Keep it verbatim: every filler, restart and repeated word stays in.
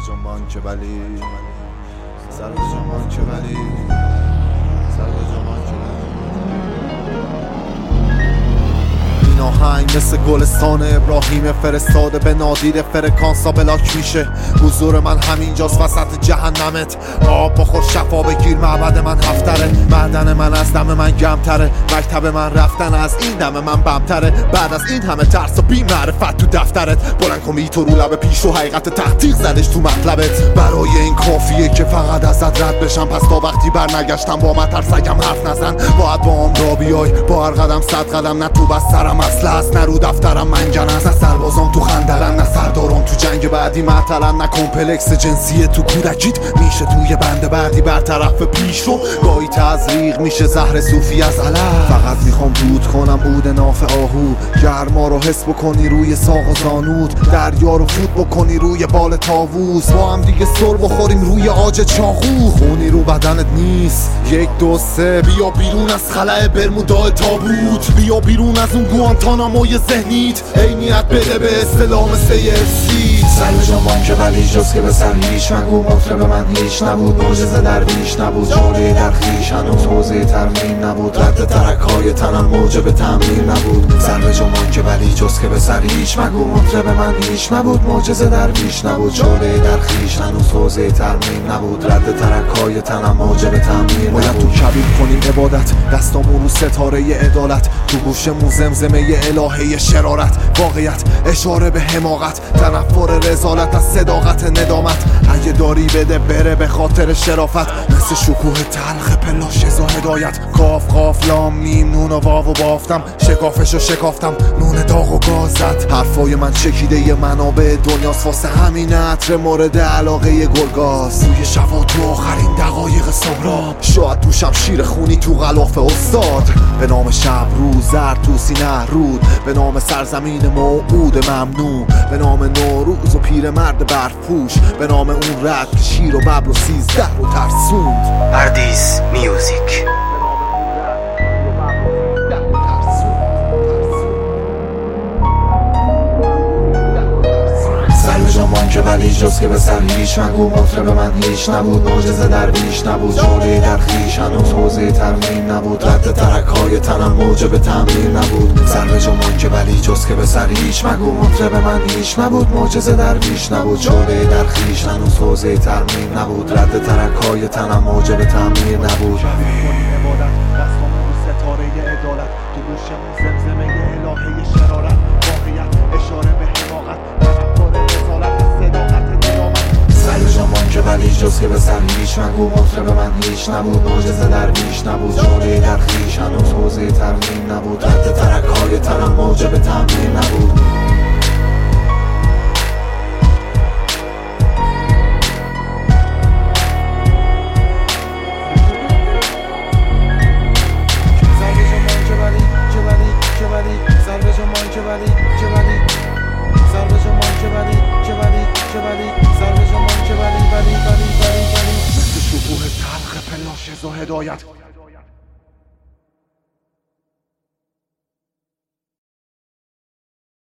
جنبان که ولی سر به جنبان که ولی سر به جنبان که ولی این آهنگ مثل گلستان ابراهیم فرستاده به نادیر فرکانسا بلاک میشه. حضور من همینجاست وسط جهنمت. آب بخور شفا بگیر معبد من هفتره. معدن من از دم من گمتره. مکتب من رفتن از این دم من بمتره. بعد از این همه ترس و بی معرفت تو دفترت بلند کن بی تو رو لب پیش و حقیقت تحقیق زدش تو مطلبت. برای این کافیه که فقط ازت رد بشم. پس تا وقتی بر نگشتم با من ترسگم حرف نزن. باید با هم را بیای با هر قدم صد قدم. نه تو بسترم اصل هست نه رو دفترم منجن است. نه سربازام تو خندقن نه سردارم تو جنگ بعدی معطلن. نه کمپلکس جنسی تو کودکیت میشه توی بند بعدی برطرف پیش رو. گاهی تزریق میشه زهر صوفی از علف. فقط میخوام دود کنم عود ناف آهو. گرما رو حس بکنی روی ساق و زانود. دریا رو فوت بکنی روی بال طاووس. با هم دیگه سر بخوریم روی عاج چاقو. خونی رو بدنت نیست یک دو سه. بیا بیرون از خلأ برمودا تابوت. بیا بیرون از اون گوانتاناموی ذهنیت. عینیت بده به اسلام سیرسیت. سر به جنبان که ولی جز که به سر هیچ مگو. مطرب من هیچ نبود معجزه درویش نبود. جاله در خویش هنوز حوزه ترمیم نبود. رد ترک های تنم موجب تعمیر نبود. سر به جنبان که ولی جز که به سر هیچ مگو. مطرب من هیچ نبود معجزه درویش نبود. جاله در خویش هنوز حوزه ترمیم نبود. رد ترک های تنم موجب تعمیر نبود. باید تو کبیر کنیم عبادت. دستامون رو ستاره عدالت. تو گوشمون زمزمه الهه شرارت. واقعیت اشاره به حماقت. تنفر رسالت از صداقت ندامت. اگه داری بده بره به خاطر شرافت. مثل شکوه تلخ پلاش ازا هدایت. کاف قاف لام میم نون و واو و بافتم. شکافشو شکافتم نون داغ و گازت. حرفای من چکیده ی منابع دنیاست. واسه همین عطر مورد علاقه گلگاز. روی شوا تو آخرین دقایق سهراب. شاید تو شمشیر خونی تو غلاف استاد. به نام شب روز زرتوسی نهرود. به نام سرزمین موعود ممنوع. به نام نوروز و پیرمرد برفپوش. به نام اون رد که شیر و ببل و سیزده رو ترسوند. اردیس میوزیک. جنبان که ولی جز که به سر هیچ مگو. مطرب من هیچ نبود معجزه درویش نبود. جاله در خویش هنوز حوزه ترمیم نبود. رد ترک های تنم موجب تعمیر نبود. سر به جنبان که ولی جز که به سر هیچ مگو. مطرب من هیچ نبود معجزه درویش نبود. جاله در خویش هنوز حوزه ترمیم نبود. رد ترک های تنم موجب تعمیر نبود. ستاره عدالت. تو گوشمون زمزمه الهه شرارت. واقعیت اشاره به حماقت. که ولی جز که به سر هیچ مگو. مطرب من هیچ نبود معجزه درویش نبود. جاله در خویش هنوز حوزه ترمیم نبود. رد ترک های تنم موجب تعمیر نبود. شکوه تلخ پلاش ازا هدایت.